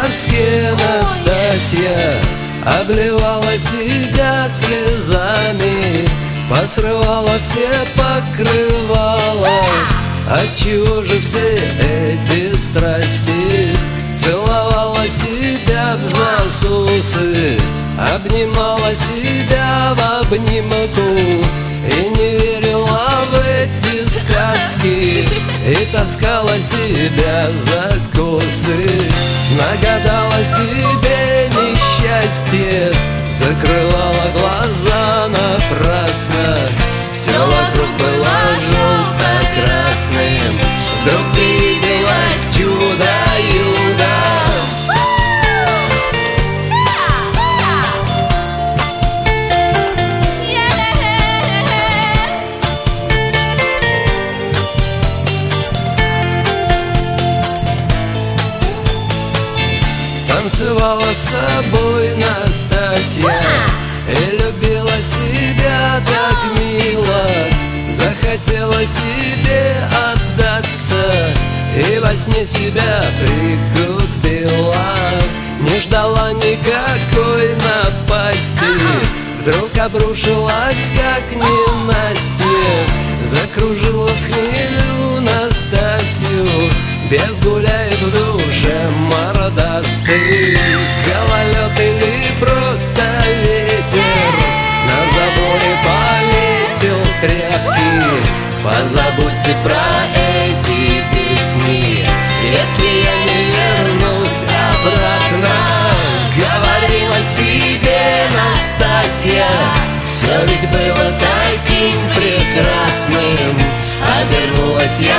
доске Настасья обливала себя слезами, посрывала все покрывала. Отчего же все эти страсти? Целовала себя в засосы, обнимала себя в обнимку и не верила в эти сказки, и таскала себя за косы. Нагадала себе несчастье, закрывала глаза напрасно. Все вокруг было желто-красным, вдруг привиделось чудо-юдо. Танцевала с собой Настасья и любила себя так мило. Захотела себе отдаться и во сне себя прикупила. Не ждала никакой напасти, вдруг обрушилась как ненастье. Закружила в хмелю Настасью, без гуляет в душе мордастый. Гололед или просто ветер на заборе повесил тряпки. Позабудьте про эти песни, если я не вернусь обратно. Говорила себе Настасья, все ведь было таким прекрасным. Обернулась я